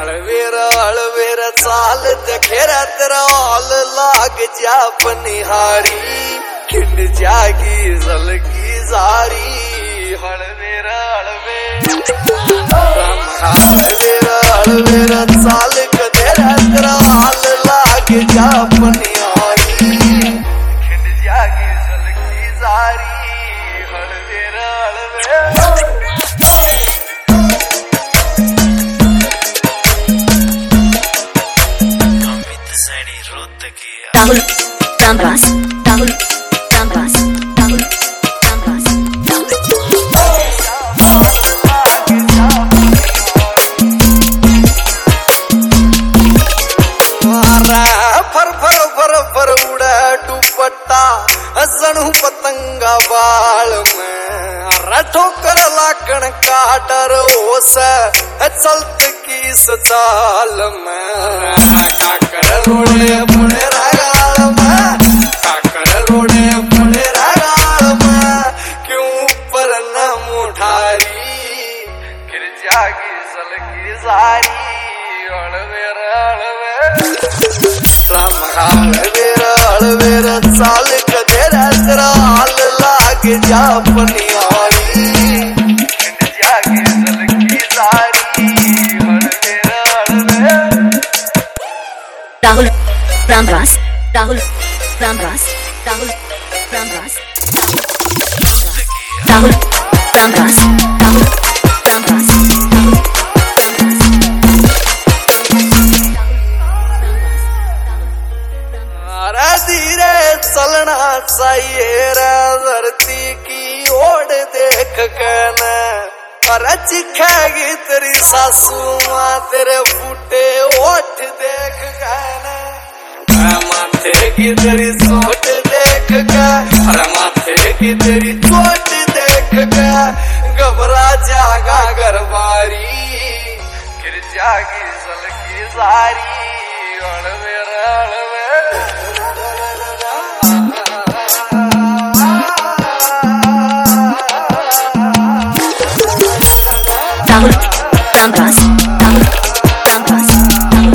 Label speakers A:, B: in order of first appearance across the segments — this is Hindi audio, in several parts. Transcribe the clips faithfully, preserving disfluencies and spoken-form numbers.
A: हलवेरा हलवेरा चाल देखेरा तेरा हाल लाग जा पनिहारी खिंड जागी जलगी जारी हलवेरा हलवेरा हलवेरा हलवेरा चाल देखेरा तेरा हाल लाग जा पनिहारी खिंड जागी जलगी जारी हलवेरा हलवेरा
B: Rahul Ramras Rahul Ramras Rahul Ramras
A: फर फर फर फर उड़ा दुपट्टा जणू पतंगा बाल में ठोकर लाकण का डर ओस चलत की सचाल में काकर रोड़े पुणे रागाल में काकर रोड़े पुणे रागाल में क्यों पर न मुठारी गिर जागी सलगी जारी हलवेरा हलवेरा हलवेरा हलवेरा चाल कदेरा तेरा हाल लाग जा पनिहारी जागी सलगी जारी हलवेरा हलवेरा
B: Rahul Ramras Rahul Ramras Rahul Ramras Rahul Ramras Rahul Ramras Rahul
A: अरे धीरे चलना चाहिए रे धरती की ओर देख कर अरे चिखेगी तेरी सासू माँ तेरे फूटे ओठ देख कर माथे की तेरी चोट देख कर अरे माथे की तेरी चोट देख कर घबरा जागा घरबारी गिर जागी सलगी सारी हलवेरा
B: Rahul Ramras Rahul Ramras Rahul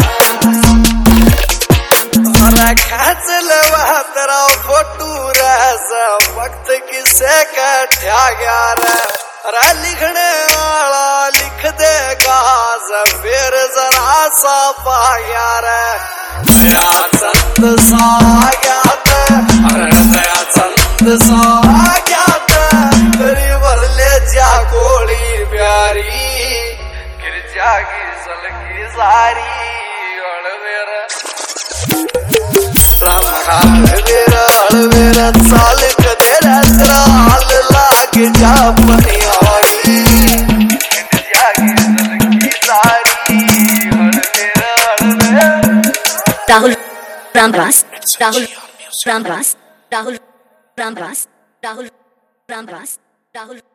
B: Ramras
A: खाच लेवा तेरा फोटू रहा वक्त किसे कट्या गया रे लिखने वाला लिख देगा फिर जरा सा पा गया रे दया चंद सा गया अरे दया चंद सा गया तेरी बरले जा कोड़ी प्यारी गिर जागी सलगी सारी हलवेरा हलवेरा हलवेरा चाल कदेरा तेरा हाल लाग जा पनिहारी जागी सलगी सारी हलवेरा हलवेरा
B: Rahul Ramras Rahul Ramras Rahul Ramras Rahul Ramras Rahul